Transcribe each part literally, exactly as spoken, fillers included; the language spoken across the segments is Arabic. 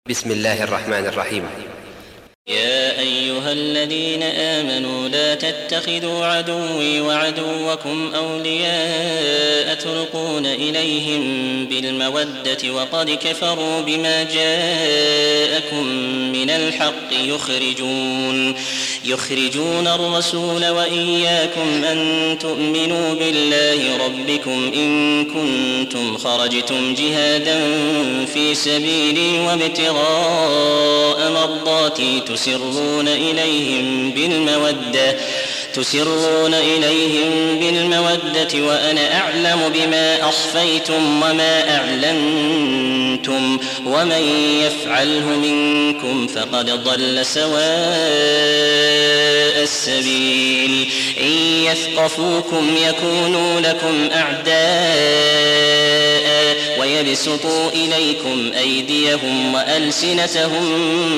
بسم الله الرحمن الرحيم. يا أيها الذين آمنوا لا تتخذوا عدوي وعدوكم أولياء تلقون إليهم بالمودة وقد كفروا بما جاءكم من الحق يخرجون يخرجون الرسول وإياكم أن تؤمنوا بالله ربكم إن كنتم خرجتم جهادا في سبيلي وابتغاء مرضاتي تسرون إليهم بالمودة تسرون إليهم بالمودة وأنا أعلم بما أخفيتم وما أعلنتم ومن يفعله منكم فقد ضل سواء السبيل إن يثقفوكم يكونوا لكم أعداء ويبسطوا إليكم أيديهم وألسنتهم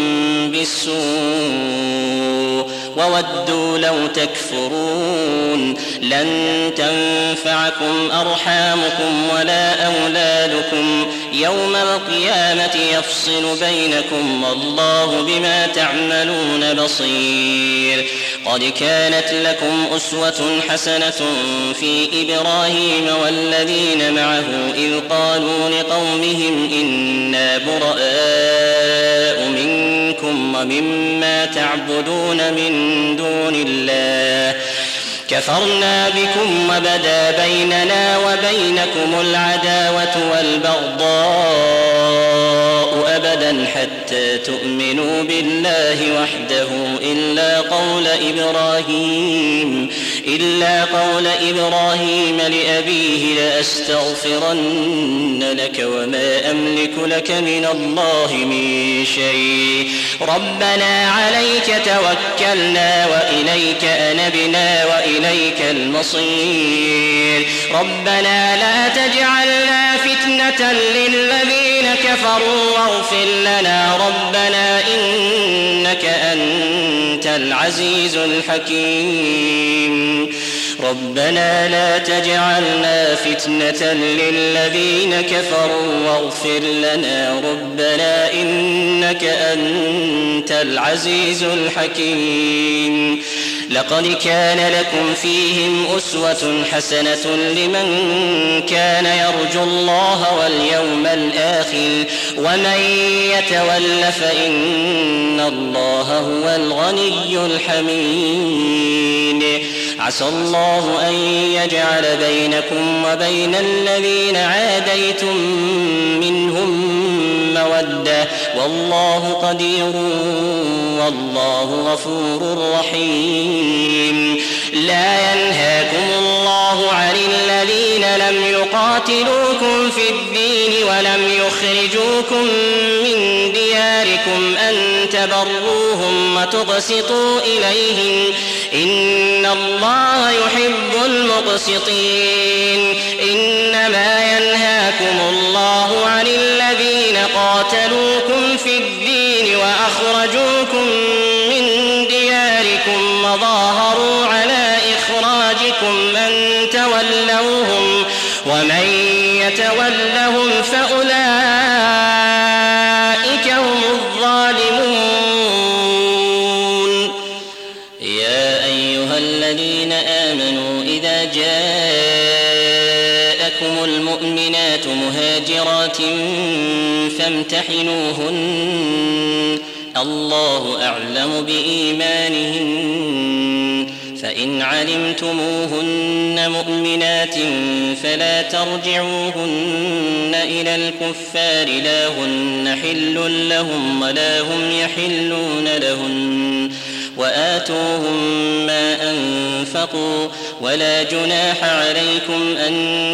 بالسوء وودوا لو تكفرون لن تنفعكم أرحامكم ولا أولادكم يوم القيامة يفصل بينكم والله بما تعملون بصير. قد كانت لكم أسوة حسنة في إبراهيم والذين معه إذ قالوا لقومهم إنا براء منكم ومما تعبدون من دون الله كفرنا بكم وبدا بيننا وبينكم العداوة والبغضاء أبدا حتى تؤمنوا بالله وحده إلا قول إبراهيم إلا قول إبراهيم لأبيه لأستغفرن لك وما أملك لك من الله من شيء ربنا عليك توكلنا وإليك أنبنا وإليك المصير ربنا لا تجعلنا فتنة للذين كفروا واغفر لنا ربنا إنك أنت العزيز الحكيم ربنا لا تجعلنا فتنة للذين كفروا واغفر لنا ربنا إنك أنت العزيز الحكيم. لقد كان لكم فيهم أسوة حسنة لمن كان يرجو الله واليوم الآخر ومن يتول فإن الله هو الغني الحميد. عسى الله أن يجعل بينكم وبين الذين عاديتم منهم مودة والله قدير والله غفور رحيم. لا ينهاكم الله عن الذين لم يقاتلوكم في الدين ولم يخرجوكم من دياركم أن تبروهم وتقسطوا إليهم إن الله يحب المقسطين. إنما ينهاكم الله عن الذين قاتلوكم في الدين وأخرجوكم من دياركم وظاهروا على إخراجكم أن تولوهم ومن يتولهم فأولئك هم الظالمون. يا أيها الذين آمنوا إذا جاءكم المؤمنات مهاجرات فامتحنوهن الله أعلم بإيمانهن فإن علمتموهن مؤمنات فلا ترجعوهن إلى الكفار لا هن حل لهم ولا هم يحلون لهن وآتوهم ما أنفقوا ولا جناح عليكم أن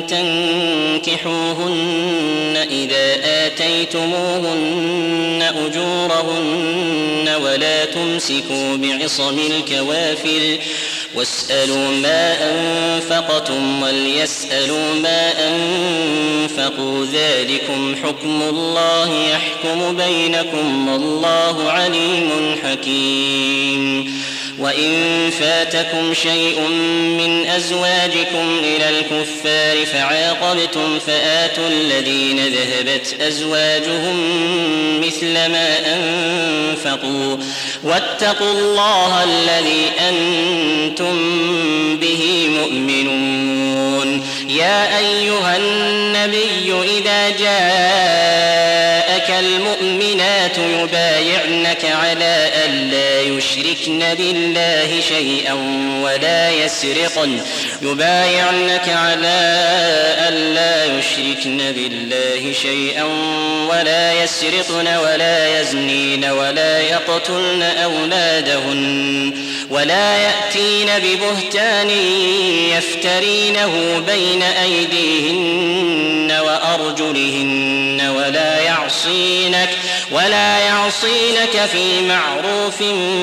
تنكحوهن إذا آتيتموهن أجورهن ولا تمسكوا بعصم الكوافر واسألوا ما أنفقتم وليسألوا ما أنفقوا ذلكم حكم الله يحكم بينكم والله عليم حكيم. وإن فاتكم شيء من أزواجكم إلى الكفار فعاقبتم فآتوا الذين ذهبت أزواجهم مثل ما أنفقوا واتقوا الله الذي أنتم به مؤمنون. يا أيها النبي إذا جاءك المؤمنات يبايعنك على ألا يشركن بالله شيئا ولا يسرقن يبايعنك على ألا يشركن بالله شيئا ولا يسرقن ولا يزنين ولا يقتلن أولادهن ولا يأتين ببهتان يفترينه بين أيديهن وأرجلهن ولا يعصينك ولا يعصينك في معروف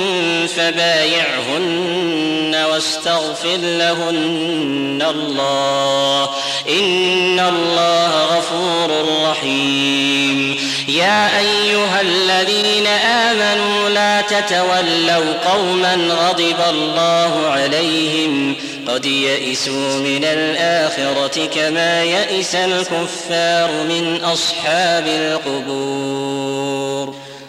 فبايعهن واستغفر لهن الله إن الله غفور رحيم. يا أيها الذين آمنوا لا تتولوا قوما غضب الله عليهم قد يئسوا من الآخرة كما يئس الكفار من أصحاب القبور.